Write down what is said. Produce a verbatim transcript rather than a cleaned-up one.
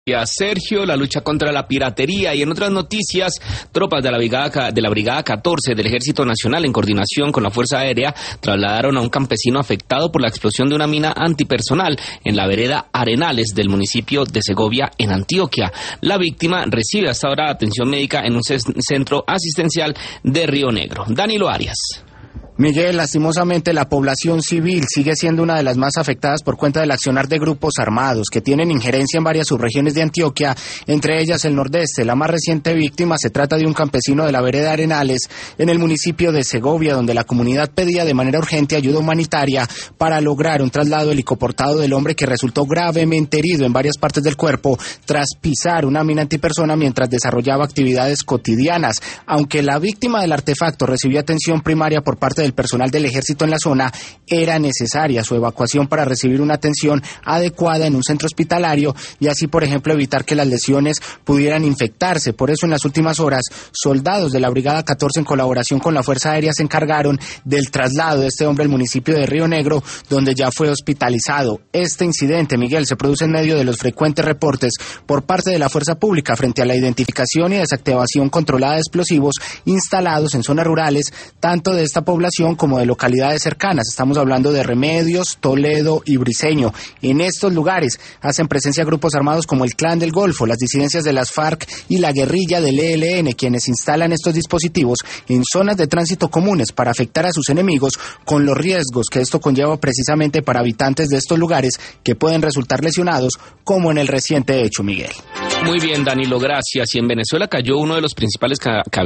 Sergio, la lucha contra la piratería. Y en otras noticias, tropas de la brigada, de la brigada catorce del Ejército Nacional, en coordinación con la Fuerza Aérea, trasladaron a un campesino afectado por la explosión de una mina antipersonal en la vereda Arenales del municipio de Segovia, en Antioquia. La víctima recibe hasta ahora atención médica en un centro asistencial de Río Negro. Danilo Arias. Miguel, lastimosamente la población civil sigue siendo una de las más afectadas por cuenta del accionar de grupos armados que tienen injerencia en varias subregiones de Antioquia, entre ellas el nordeste. La más reciente víctima se trata de un campesino de la vereda Arenales en el municipio de Segovia, donde la comunidad pedía de manera urgente ayuda humanitaria para lograr un traslado helicoportado del hombre que resultó gravemente herido en varias partes del cuerpo tras pisar una mina antipersona mientras desarrollaba actividades cotidianas. Aunque la víctima del artefacto recibió atención primaria por parte del personal del ejército en la zona, era necesaria su evacuación para recibir una atención adecuada en un centro hospitalario y así, por ejemplo, evitar que las lesiones pudieran infectarse. Por eso, en las últimas horas, soldados de la Brigada catorce, en colaboración con la Fuerza Aérea, se encargaron del traslado de este hombre al municipio de Río Negro, donde ya fue hospitalizado. Este incidente, Miguel, se produce en medio de los frecuentes reportes por parte de la fuerza pública frente a la identificación y desactivación controlada de explosivos instalados en zonas rurales, tanto de esta población como de localidades cercanas. Estamos hablando de Remedios, Toledo y Briceño. En estos lugares hacen presencia grupos armados como el Clan del Golfo, las disidencias de las FARC y la guerrilla del E L N, quienes instalan estos dispositivos en zonas de tránsito comunes para afectar a sus enemigos, con los riesgos que esto conlleva precisamente para habitantes de estos lugares que pueden resultar lesionados, como en el reciente hecho, Miguel. Muy bien, Danilo, gracias. Y en Venezuela cayó uno de los principales ca